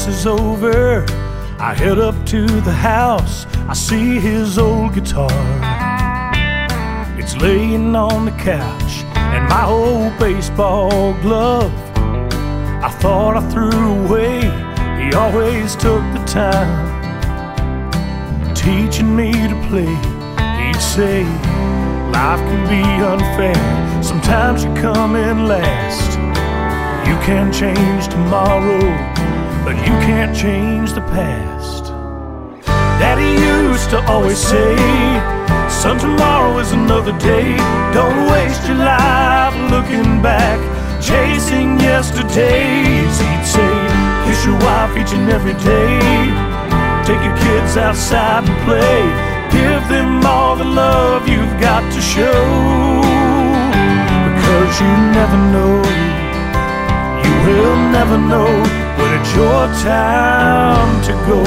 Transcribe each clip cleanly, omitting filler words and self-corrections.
class is over, I head up to the house. I see his old guitar. It's laying on the couch, and my old baseball glove I thought I threw away. He always took the time teaching me to play. He'd say, life can be unfair. Sometimes you come in last. You can change tomorrow, but you can't change the past. Daddy used to always say, son, tomorrow is another day. Don't waste your life looking back, chasing yesterdays. He'd say, kiss your wife each and every day. Take your kids outside and play. Give them all the love you've got to show. Because you never know, you will never know when it's your time to go.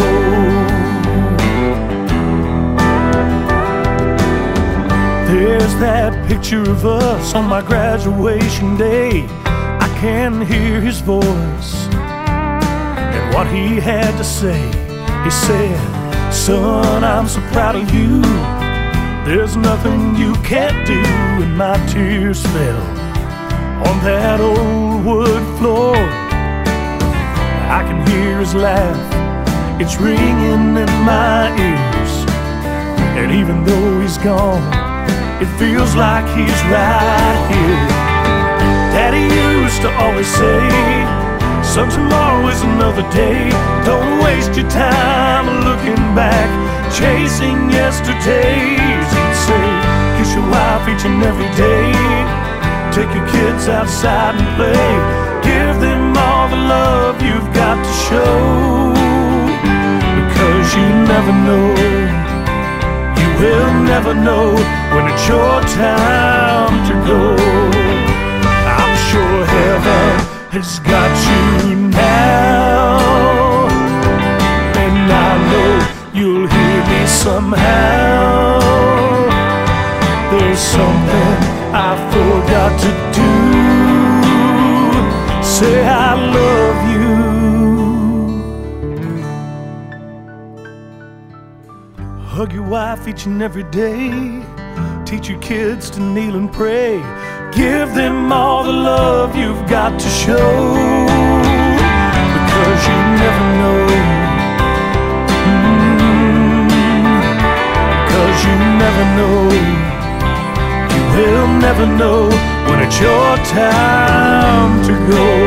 There's that picture of us on my graduation day. I can hear his voice and what he had to say. He said, son, I'm so proud of you. There's nothing you can't do. And my tears fell on that old wood floor. I can hear his laugh, it's ringing in my ears. And even though he's gone, it feels like he's right here. Daddy used to always say, son, tomorrow is another day. Don't waste your time looking back, chasing yesterdays. He'd say, kiss your wife each and every day. Take your kids outside and play. Give them all the love you've got to show. Because you never know, you will never know when it's your time to go. I'm sure heaven has got you now, and I know you'll hear me somehow. There's something I forgot to do. Say I love you. Hug your wife each and every day. Teach your kids to kneel and pray. Give them all the love you've got to show. Because you never know. Because you never know. You will never know when it's your time to go.